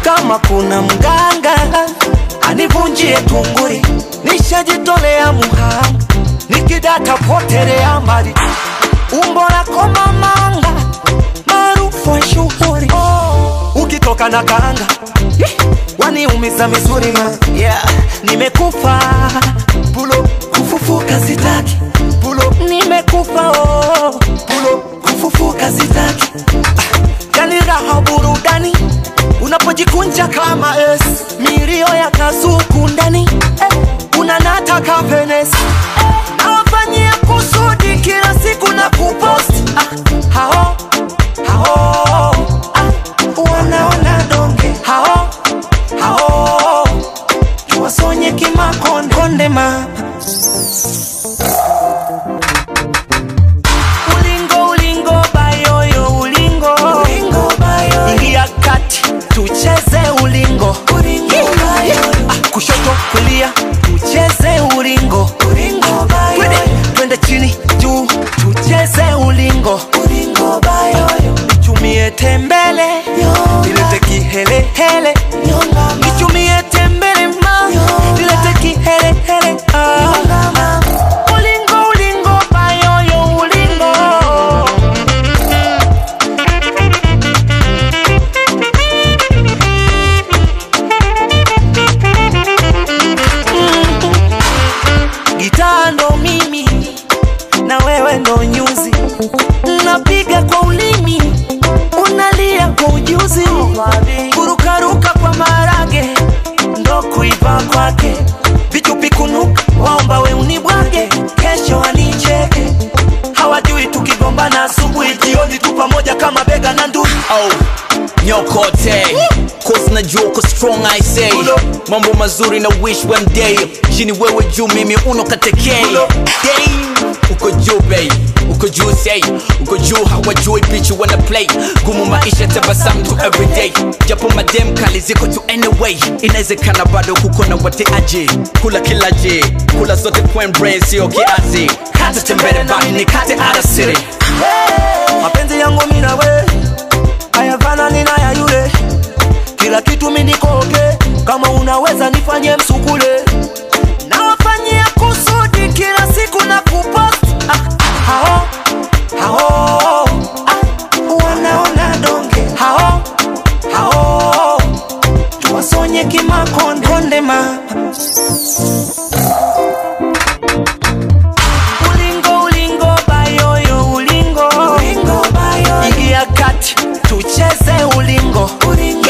Kama kuna mganga anivunjie tunguri, nishajitolea muhanga, nikidata potelea mbali. Umbo lako mamanga, maarufu wa shuhuri, ukitoka na kanga waniumiza misuri ma. Nimekufa pulo, kufufuka sitaki. Pulo, nimekufa pulo, kufufuka sitaki. Yani raha burudani unapojikunja kama S, milio ya kazuku ndani unanata kapenesi. Nawafanyia kusudi kila siku na kupost. Hao wanaona donge. Hao tuwasonye kimakonde konde mama. Ulingo bayoyo, ulingo bayoyo, ingia kati tucheze ulingo bayoyo. Kushoto kulia tucheze ulingo bayoyo. Twende chini juu tucheze ulingo bayoyo. Nichumie tembele nilete kihele hele, nichumie tembele ma nilete kihele hele. Ulingo bayoyo, ulingo. Gitaa ndo mimi na wewe ndo nyuzi, napiga kwa ulimi unalia kwa ujuzi. Kurukaruka kwa marage ndo kuiva kwake, vichupi kunuka waomba we unibwage, kesho wanicheke. Hawajui tukigombana asubuhi jioni tu pamoja kama bega na ndugu. Nyokote cause najua uko strong I say. Mambo mazuri na wish one day, chini wewe juu mimi unokatekei. Damn, uko juu babe, uko juu say, uko juu hawajui bitch you wanna play. Gumu maisha tabasamu to everyday, japo madem kali ziko to anyway. Inawezekana bado kuko na wate aje, kula kila je, kula zote point brain sio kiasi. Kata tembele bani ni kate out of city. Mapenzi yangu mimi na wewe hayafanani na ya yule, kila kitu mimi niko okay. Kama unaweza nifanye msukule, nawafanyia kusudi kila siku na kupost. Hao wanaona donge. Hao tuwasonye kimakonde konde mama. Ulingo bayoyo, ulingo bayoyo, ingia kati tucheze ulingo